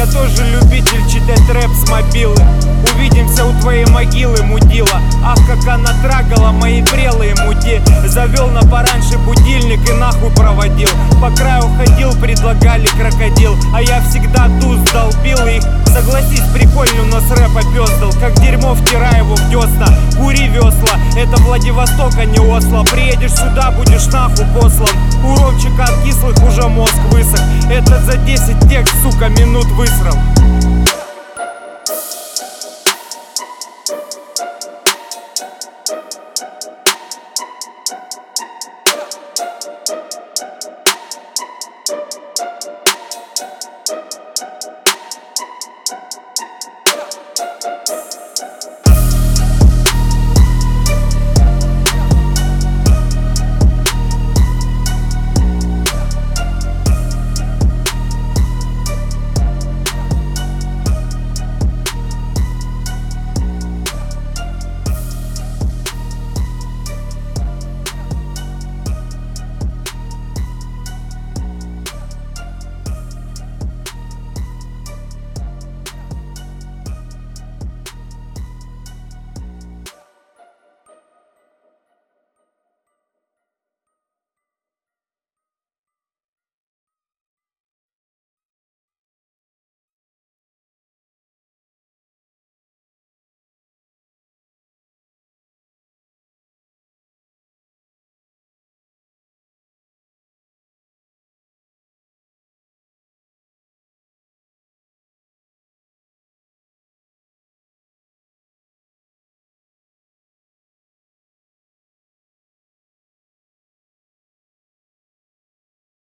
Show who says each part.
Speaker 1: Я тоже любитель читать рэп с мобилы. Увидимся у твоей могилы, мудила. Ах, как она трагала мои прелые муди. Завел на пораньше будильник и нахуй проводил. По краю ходил, предлагали крокодил, а я всегда туз долбил их. Согласись, прикольно, у нас рэп опёздал. Как дерьмо, втирай его в десна. Кури весла, это Владивосток, а не Осло. Приедешь сюда, будешь нахуй послан. У Ромчика от кислых уже мозг высох. Это за 10 текст, сука, минут высрал.